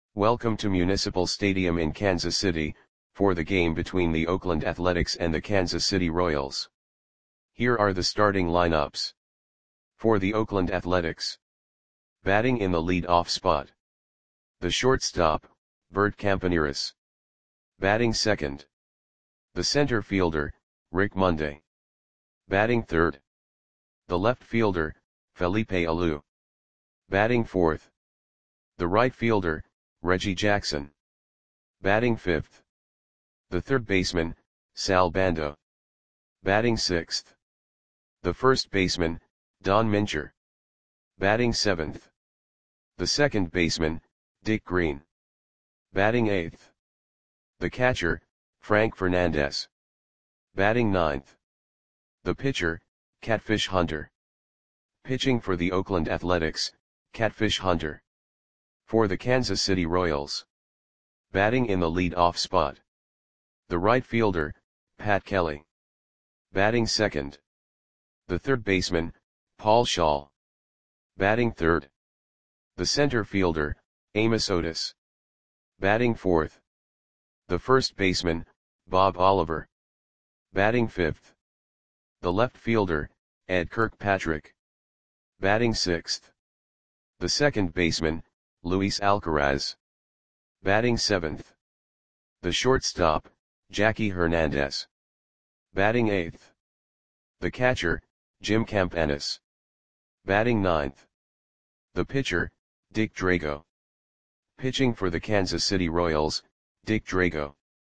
Welcome to Municipal Stadium in Kansas City, for the game between the Oakland Athletics and the Kansas City Royals. Here are the starting lineups. For the Oakland Athletics. Batting in the lead-off spot. The shortstop, Bert Campaneris. Batting second. The center fielder, Rick Monday. Batting third. The left fielder, Felipe Alou. Batting fourth. The right fielder, Reggie Jackson. Batting fifth. The third baseman, Sal Bando. Batting sixth. The first baseman, Don Mincher. Batting seventh. The second baseman, Dick Green. Batting eighth. The catcher, Frank Fernandez. Batting ninth. The pitcher, Catfish Hunter. Pitching for the Oakland Athletics, Catfish Hunter. For the Kansas City Royals. Batting in the lead-off spot. The right fielder, Pat Kelly. Batting second. The third baseman, Paul Schall. Batting third. The center fielder, Amos Otis. Batting fourth. The first baseman, Bob Oliver. Batting fifth. The left fielder, Ed Kirkpatrick. Batting sixth. The second baseman, Luis Alcaraz. Batting seventh. The shortstop, Jackie Hernandez. Batting eighth. The catcher, Jim Campaneris. Batting ninth. The pitcher, Dick Drago. Pitching for the Kansas City Royals, Dick Drago.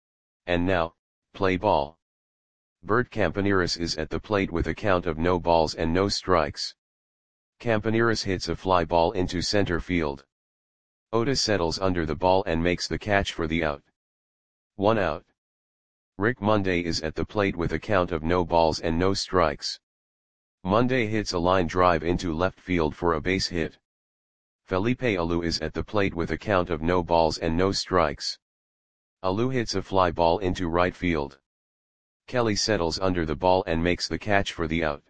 And now, play ball. Bert Campaneris is at the plate with a count of no balls and no strikes. Campaneris hits a fly ball into center field. Otis settles under the ball and makes the catch for the out. 1 out. Rick Monday is at the plate with a count of no balls and no strikes. Monday hits a line drive into left field for a base hit. Felipe Alou is at the plate with a count of no balls and no strikes. Alou hits a fly ball into right field. Kelly settles under the ball and makes the catch for the out.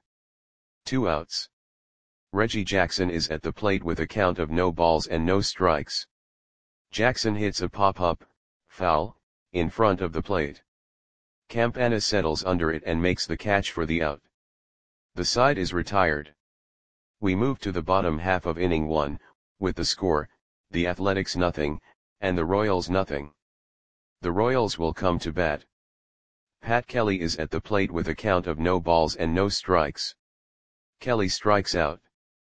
2 outs. Reggie Jackson is at the plate with a count of no balls and no strikes. Jackson hits a pop-up, foul, in front of the plate. Campaneris settles under it and makes the catch for the out. The side is retired. We move to the bottom half of inning 1, with the score, the Athletics 0, and the Royals 0. The Royals will come to bat. Pat Kelly is at the plate with a count of no balls and no strikes. Kelly strikes out.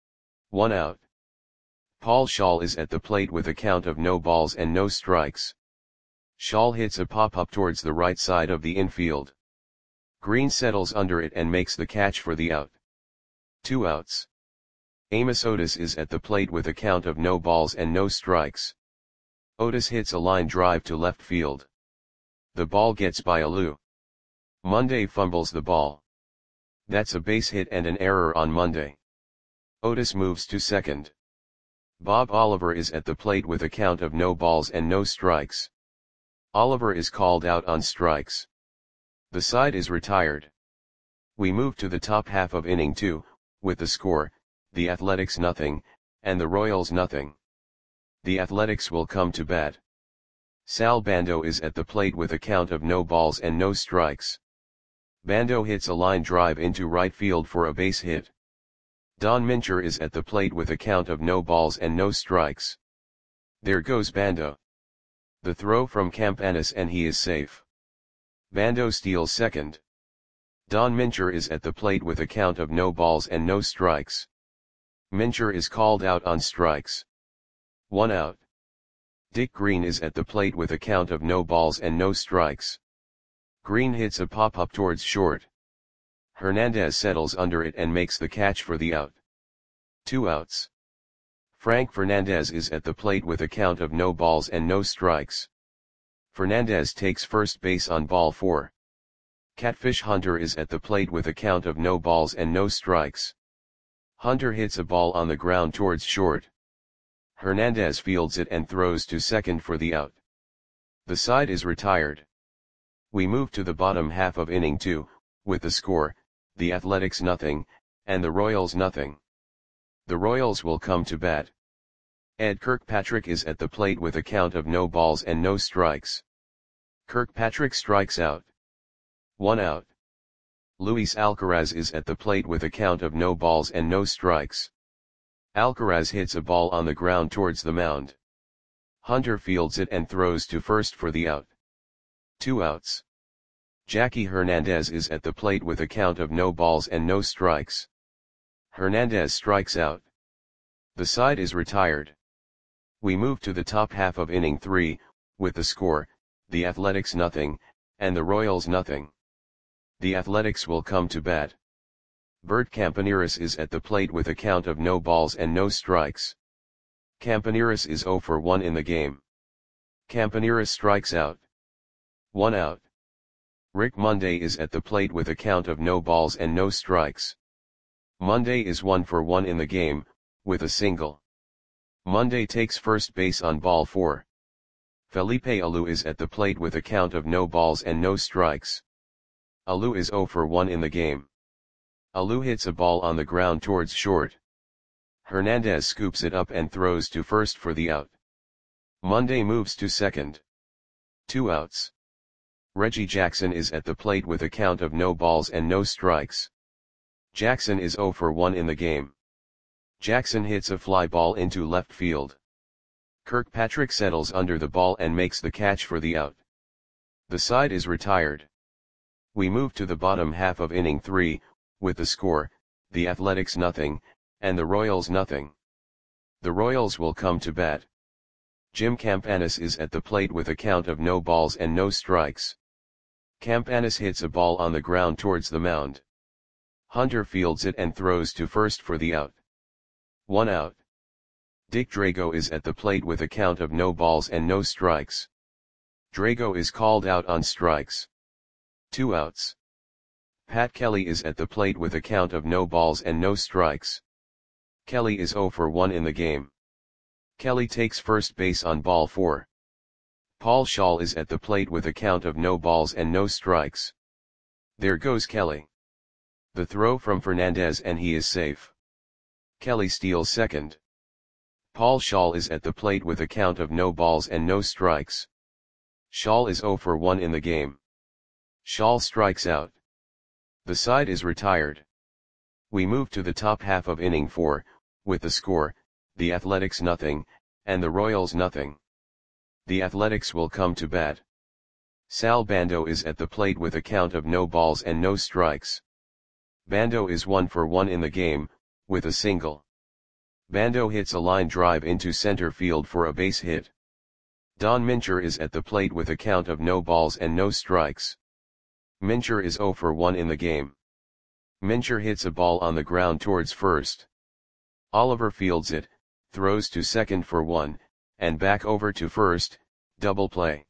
1 out. Paul Schall is at the plate with a count of no balls and no strikes. Schall hits a pop-up towards the right side of the infield. Green settles under it and makes the catch for the out. 2 outs. Amos Otis is at the plate with a count of no balls and no strikes. Otis hits a line drive to left field. The ball gets by Alou. Monday fumbles the ball. That's a base hit and an error on Monday. Otis moves to second. Bob Oliver is at the plate with a count of no balls and no strikes. Oliver is called out on strikes. The side is retired. We move to the top half of inning 2, with the score, the Athletics 0, and the Royals 0. The Athletics will come to bat. Sal Bando is at the plate with a count of no balls and no strikes. Bando hits a line drive into right field for a base hit. Don Mincher is at the plate with a count of no balls and no strikes. There goes Bando. The throw from Campaneris and he is safe. Bando steals second. Don Mincher is at the plate with a count of no balls and no strikes. Mincher is called out on strikes. 1 out. Dick Green is at the plate with a count of no balls and no strikes. Green hits a pop-up towards short. Hernandez settles under it and makes the catch for the out. 2 outs. Frank Fernandez is at the plate with a count of no balls and no strikes. Fernandez takes first base on ball 4. Catfish Hunter is at the plate with a count of no balls and no strikes. Hunter hits a ball on the ground towards short. Hernandez fields it and throws to second for the out. The side is retired. We move to the bottom half of inning 2, with the score, the Athletics 0, and the Royals 0. The Royals will come to bat. Ed Kirkpatrick is at the plate with a count of no balls and no strikes. Kirkpatrick strikes out. 1 out. Luis Alcaraz is at the plate with a count of no balls and no strikes. Alcaraz hits a ball on the ground towards the mound. Hunter fields it and throws to first for the out. 2 outs. Jackie Hernandez is at the plate with a count of no balls and no strikes. Hernandez strikes out. The side is retired. We move to the top half of inning 3, with the score, the Athletics nothing, and the Royals nothing. The Athletics will come to bat. Bert Campaneris is at the plate with a count of no balls and no strikes. Campaneris is 0 for 1 in the game. Campaneris strikes out. 1 out. Rick Monday is at the plate with a count of no balls and no strikes. Monday is 1 for 1 in the game, with a single. Monday takes first base on ball 4. Felipe Alou is at the plate with a count of no balls and no strikes. Alou is 0 for 1 in the game. Alou hits a ball on the ground towards short. Hernandez scoops it up and throws to first for the out. Monday moves to second. 2 outs. Reggie Jackson is at the plate with a count of no balls and no strikes. Jackson is 0 for 1 in the game. Jackson hits a fly ball into left field. Kirkpatrick settles under the ball and makes the catch for the out. The side is retired. We move to the bottom half of inning 3, with the score, the Athletics nothing, and the Royals nothing. The Royals will come to bat. Jim Campanis is at the plate with a count of no balls and no strikes. Campanis hits a ball on the ground towards the mound. Hunter fields it and throws to first for the out. 1 out. Dick Drago is at the plate with a count of no balls and no strikes. Drago is called out on strikes. 2 outs. Pat Kelly is at the plate with a count of no balls and no strikes. Kelly is 0 for 1 in the game. Kelly takes first base on ball 4. Paul Shaw is at the plate with a count of no balls and no strikes. There goes Kelly. The throw from Fernandez and he is safe. Kelly steals second. Paul Shaw is at the plate with a count of no balls and no strikes. Shaw is 0 for 1 in the game. Shaw strikes out. The side is retired. We move to the top half of inning 4, with the score, the Athletics nothing, and the Royals nothing. The Athletics will come to bat. Sal Bando is at the plate with a count of no balls and no strikes. Bando is 1 for 1 in the game, with a single. Bando hits a line drive into center field for a base hit. Don Mincher is at the plate with a count of no balls and no strikes. Mincher is 0 for 1 in the game. Mincher hits a ball on the ground towards first. Oliver fields it, throws to second for 1, and back over to first, double play.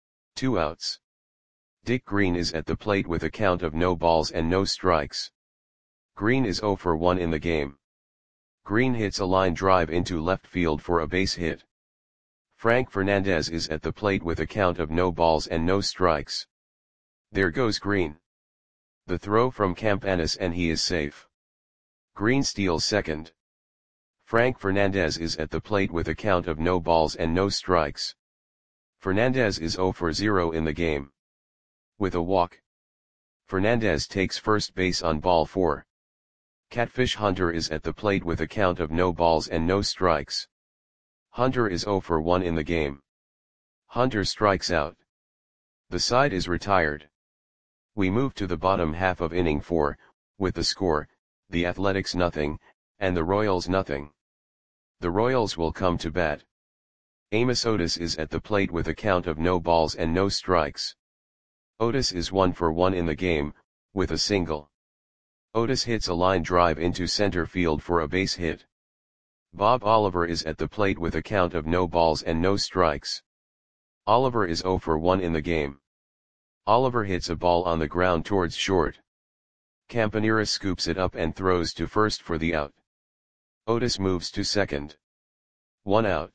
2 outs. Dick Green is at the plate with a count of no balls and no strikes. Green is 0 for 1 in the game. Green hits a line drive into left field for a base hit. Frank Fernandez is at the plate with a count of no balls and no strikes. There goes Green. The throw from Campanis and he is safe. Green steals second. Frank Fernandez is at the plate with a count of no balls and no strikes. Fernandez is 0 for 0 in the game. With a walk. Fernandez takes first base on ball 4. Catfish Hunter is at the plate with a count of no balls and no strikes. Hunter is 0 for 1 in the game. Hunter strikes out. The side is retired. We move to the bottom half of inning 4, with the score, the Athletics nothing, and the Royals nothing. The Royals will come to bat. Amos Otis is at the plate with a count of no balls and no strikes. Otis is 1 for 1 in the game, with a single. Otis hits a line drive into center field for a base hit. Bob Oliver is at the plate with a count of no balls and no strikes. Oliver is 0 for 1 in the game. Oliver hits a ball on the ground towards short. Campanera scoops it up and throws to first for the out. Otis moves to second. 1 out.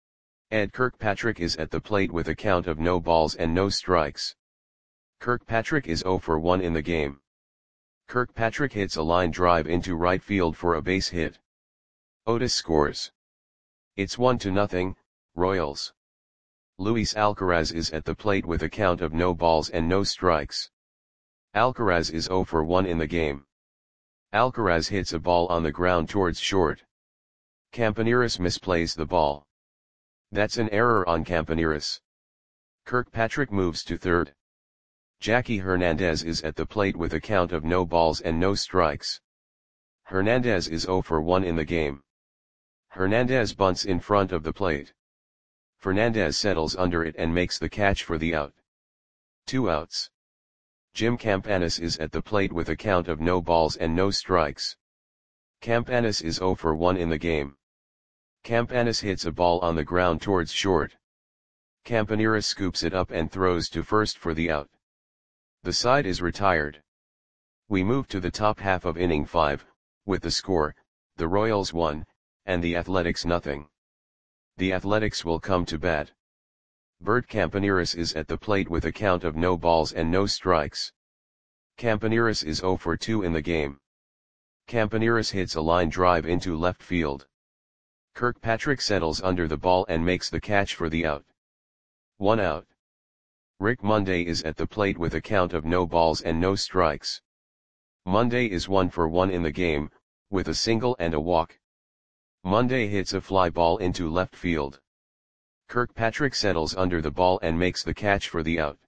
Ed Kirkpatrick is at the plate with a count of no balls and no strikes. Kirkpatrick is 0 for 1 in the game. Kirkpatrick hits a line drive into right field for a base hit. Otis scores. It's 1-0, Royals. Luis Alcaraz is at the plate with a count of no balls and no strikes. Alcaraz is 0 for 1 in the game. Alcaraz hits a ball on the ground towards short. Campaneris misplays the ball. That's an error on Campaneris. Kirkpatrick moves to third. Jackie Hernandez is at the plate with a count of no balls and no strikes. Hernandez is 0 for 1 in the game. Hernandez bunts in front of the plate. Fernandez settles under it and makes the catch for the out. 2 outs. Jim Campanis is at the plate with a count of no balls and no strikes. Campanis is 0 for 1 in the game. Campanis hits a ball on the ground towards short. Campaneris scoops it up and throws to first for the out. The side is retired. We move to the top half of inning 5, with the score, the Royals 1, and the Athletics 0. The Athletics will come to bat. Bert Campaneris is at the plate with a count of no balls and no strikes. Campaneris is 0 for 2 in the game. Campaneris hits a line drive into left field. Kirkpatrick settles under the ball and makes the catch for the out. 1 out. Rick Monday is at the plate with a count of no balls and no strikes. Monday is 1 for 1 in the game, with a single and a walk. Monday hits a fly ball into left field. Kirkpatrick settles under the ball and makes the catch for the out.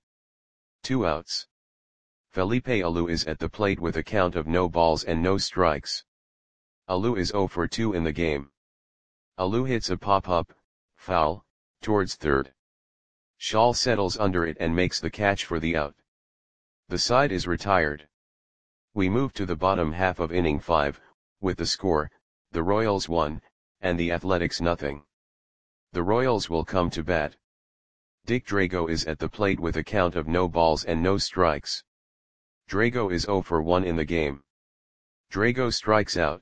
2 outs. Felipe Alou is at the plate with a count of no balls and no strikes. Alou is 0 for 2 in the game. Alou hits a pop-up, foul, towards third. Shaw settles under it and makes the catch for the out. The side is retired. We move to the bottom half of inning 5, with the score, the Royals 1, and the Athletics 0. The Royals will come to bat. Dick Drago is at the plate with a count of no balls and no strikes. Drago is 0 for 1 in the game. Drago strikes out.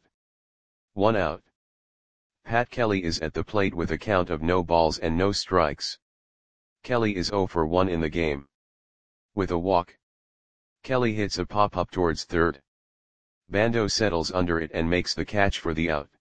1 out. Pat Kelly is at the plate with a count of no balls and no strikes. Kelly is 0 for 1 in the game. With a walk. Kelly hits a pop-up towards third. Bando settles under it and makes the catch for the out.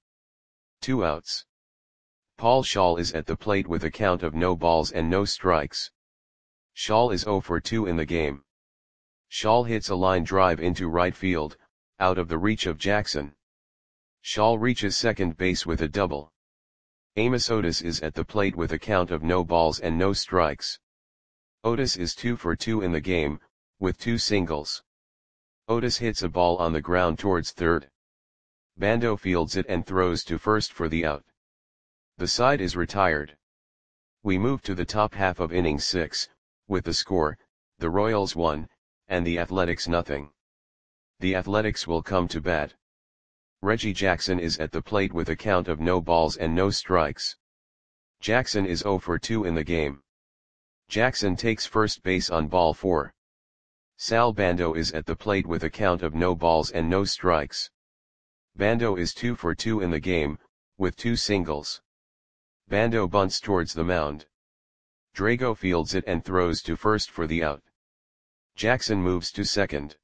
2 outs. Paul Schall is at the plate with a count of no balls and no strikes. Schall is 0 for 2 in the game. Schall hits a line drive into right field, out of the reach of Jackson. Schall reaches second base with a double. Amos Otis is at the plate with a count of no balls and no strikes. Otis is 2 for 2 in the game, with 2 singles. Otis hits a ball on the ground towards third. Bando fields it and throws to first for the out. The side is retired. We move to the top half of inning 6, with the score, the Royals 1, and the Athletics 0. The Athletics will come to bat. Reggie Jackson is at the plate with a count of no balls and no strikes. Jackson is 0 for 2 in the game. Jackson takes first base on ball 4. Sal Bando is at the plate with a count of no balls and no strikes. Bando is 2 for 2 in the game, with 2 singles. Bando bunts towards the mound. Drago fields it and throws to first for the out. Jackson moves to second.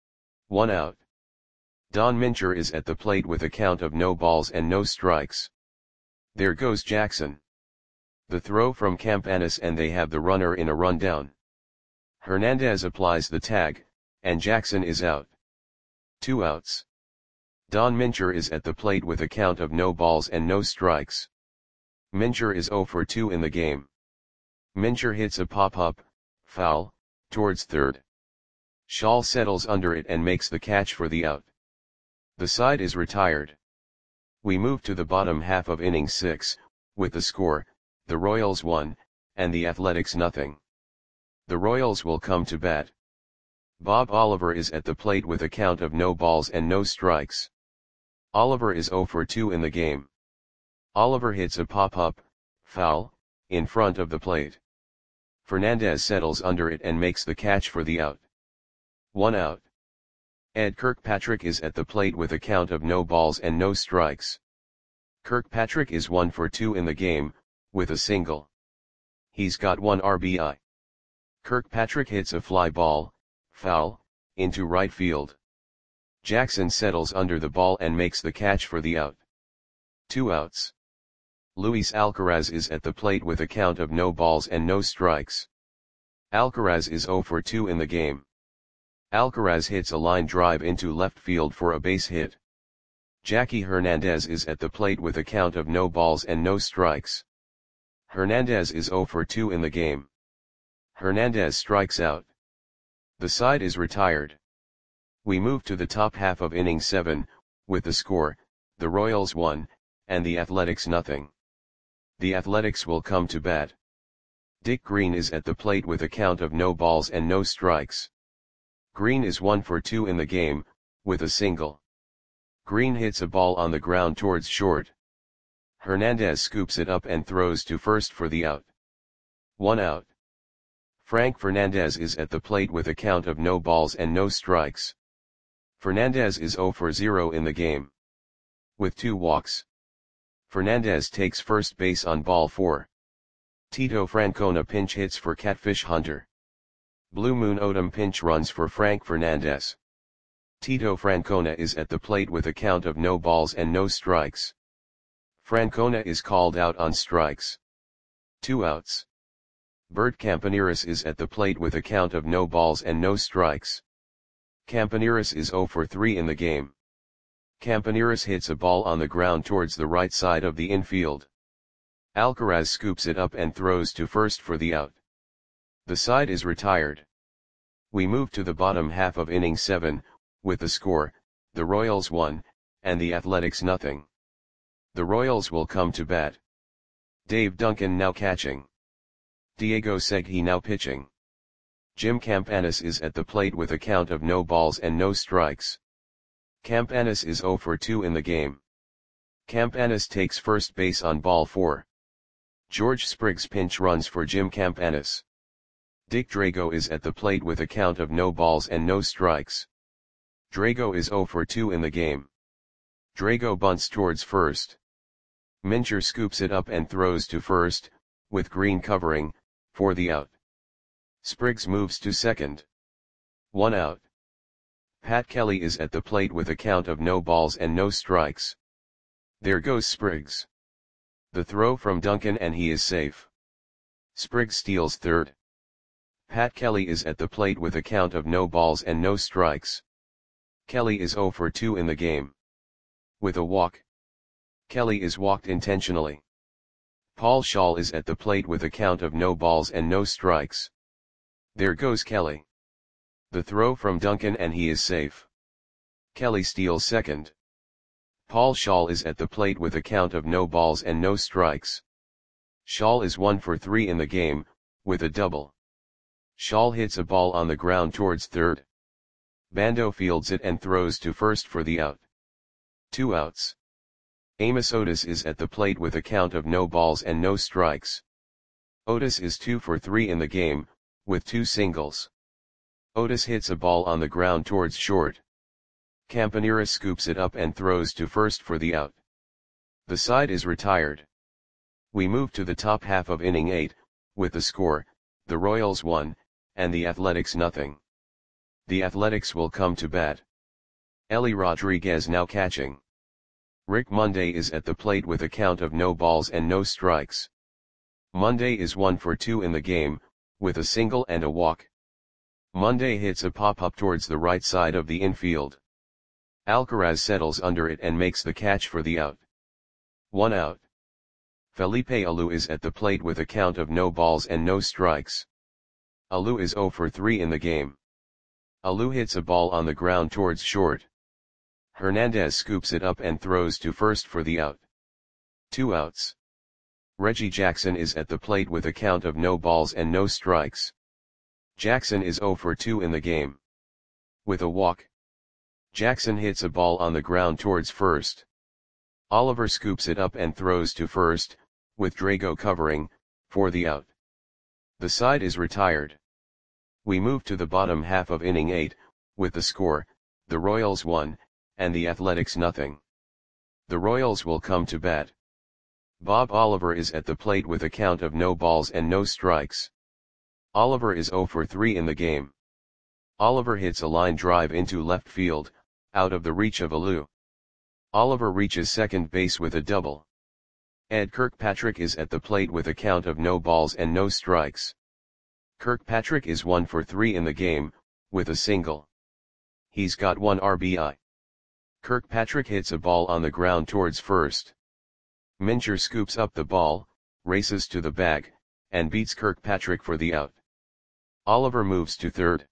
1 out. Don Mincher is at the plate with a count of no balls and no strikes. There goes Jackson. The throw from Campanis and they have the runner in a rundown. Hernandez applies the tag, and Jackson is out. 2 outs. Don Mincher is at the plate with a count of no balls and no strikes. Mincher is 0 for 2 in the game. Mincher hits a pop-up, foul, towards third. Schall settles under it and makes the catch for the out. The side is retired. We move to the bottom half of inning 6, with the score, the Royals 1, and the Athletics 0. The Royals will come to bat. Bob Oliver is at the plate with a count of no balls and no strikes. Oliver is 0 for 2 in the game. Oliver hits a pop-up, foul, in front of the plate. Fernandez settles under it and makes the catch for the out. 1 out. Ed Kirkpatrick is at the plate with a count of no balls and no strikes. Kirkpatrick is 1 for 2 in the game, with a single. He's got 1 RBI. Kirkpatrick hits a fly ball, foul, into right field. Jackson settles under the ball and makes the catch for the out. 2 outs. Luis Alcaraz is at the plate with a count of no balls and no strikes. Alcaraz is 0 for 2 in the game. Alcaraz hits a line drive into left field for a base hit. Jackie Hernandez is at the plate with a count of no balls and no strikes. Hernandez is 0 for 2 in the game. Hernandez strikes out. The side is retired. We move to the top half of inning 7, with the score, the Royals 1, and the Athletics nothing. The Athletics will come to bat. Dick Green is at the plate with a count of no balls and no strikes. Green is 1 for 2 in the game, with a single. Green hits a ball on the ground towards short. Hernandez scoops it up and throws to first for the out. 1 out. Frank Fernandez is at the plate with a count of no balls and no strikes. Fernandez is 0 for 0 in the game. With 2 walks. Fernandez takes first base on ball 4. Tito Francona pinch hits for Catfish Hunter. Blue Moon Odom pinch runs for Frank Fernandez. Tito Francona is at the plate with a count of no balls and no strikes. Francona is called out on strikes. 2 outs. Bert Campaneris is at the plate with a count of no balls and no strikes. Campaneris is 0 for 3 in the game. Campaneris hits a ball on the ground towards the right side of the infield. Alcaraz scoops it up and throws to first for the out. The side is retired. We move to the bottom half of inning 7, with the score, the Royals 1, and the Athletics nothing. The Royals will come to bat. Dave Duncan now catching. Diego Segui now pitching. Jim Campanis is at the plate with a count of no balls and no strikes. Campanis is 0 for 2 in the game. Campanis takes first base on ball 4. George Spriggs pinch runs for Jim Campanis. Dick Drago is at the plate with a count of no balls and no strikes. Drago is 0 for 2 in the game. Drago bunts towards first. Mincher scoops it up and throws to first, with Green covering, for the out. Spriggs moves to second. 1 out. Pat Kelly is at the plate with a count of no balls and no strikes. There goes Spriggs. The throw from Duncan and he is safe. Spriggs steals third. Pat Kelly is at the plate with a count of no balls and no strikes. Kelly is 0 for 2 in the game. With a walk. Kelly is walked intentionally. Paul Schall is at the plate with a count of no balls and no strikes. There goes Kelly. The throw from Duncan and he is safe. Kelly steals second. Paul Schall is at the plate with a count of no balls and no strikes. Schall is 1 for 3 in the game, with a double. Schall hits a ball on the ground towards third. Bando fields it and throws to first for the out. 2 outs. Amos Otis is at the plate with a count of no balls and no strikes. Otis is 2 for 3 in the game, with 2 singles. Otis hits a ball on the ground towards short. Campaneris scoops it up and throws to first for the out. The side is retired. We move to the top half of inning 8, with the score, the Royals 1, and the Athletics nothing. The Athletics will come to bat. Ellie Rodriguez now catching. Rick Monday is at the plate with a count of no balls and no strikes. Monday is 1 for 2 in the game, with a single and a walk. Monday hits a pop-up towards the right side of the infield. Alcaraz settles under it and makes the catch for the out. 1 out. Felipe Alou is at the plate with a count of no balls and no strikes. Alou is 0 for 3 in the game. Alou hits a ball on the ground towards short. Hernandez scoops it up and throws to first for the out. 2 outs. Reggie Jackson is at the plate with a count of no balls and no strikes. Jackson is 0 for 2 in the game. With a walk. Jackson hits a ball on the ground towards first. Oliver scoops it up and throws to first, with Drago covering, for the out. The side is retired. We move to the bottom half of inning 8, with the score, the Royals 1, and the Athletics nothing. The Royals will come to bat. Bob Oliver is at the plate with a count of no balls and no strikes. Oliver is 0 for 3 in the game. Oliver hits a line drive into left field, out of the reach of Alou. Oliver reaches second base with a double. Ed Kirkpatrick is at the plate with a count of no balls and no strikes. Kirkpatrick is 1 for 3 in the game, with a single. He's got 1 RBI. Kirkpatrick hits a ball on the ground towards first. Mincher scoops up the ball, races to the bag, and beats Kirkpatrick for the out. Oliver moves to third.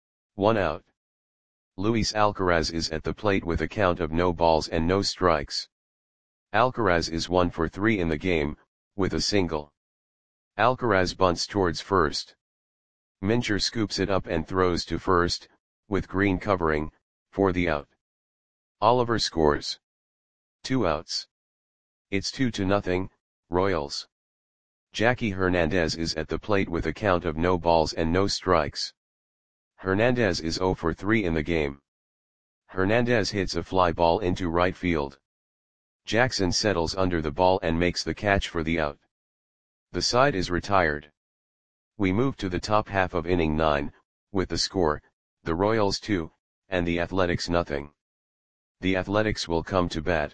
1 out. Luis Alcaraz is at the plate with a count of no balls and no strikes. Alcaraz is 1 for 3 in the game, with a single. Alcaraz bunts towards first. Mincher scoops it up and throws to first, with Green covering, for the out. Oliver scores. 2 outs. It's 2-0, Royals. Jackie Hernandez is at the plate with a count of no balls and no strikes. Hernandez is 0 for 3 in the game. Hernandez hits a fly ball into right field. Jackson settles under the ball and makes the catch for the out. The side is retired. We move to the top half of inning 9, with the score, the Royals 2, and the Athletics 0. The Athletics will come to bat.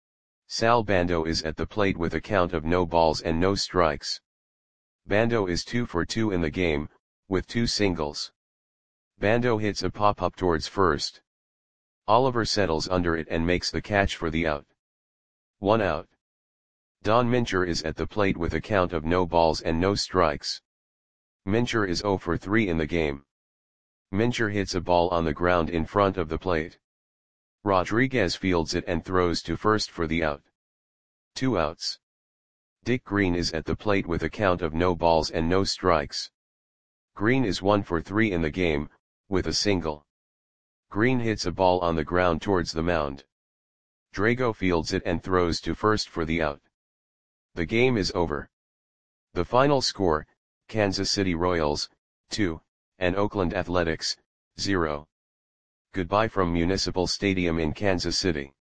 Sal Bando is at the plate with a count of no balls and no strikes. Bando is 2 for 2 in the game, with 2 singles. Bando hits a pop-up towards first. Oliver settles under it and makes the catch for the out. 1 out. Don Mincher is at the plate with a count of no balls and no strikes. Mincher is 0 for 3 in the game. Mincher hits a ball on the ground in front of the plate. Rodriguez fields it and throws to first for the out. 2 outs. Dick Green is at the plate with a count of no balls and no strikes. Green is 1 for 3 in the game, with a single. Green hits a ball on the ground towards the mound. Drago fields it and throws to first for the out. The game is over. The final score, Kansas City Royals, 2, and Oakland Athletics, 0. Goodbye from Municipal Stadium in Kansas City.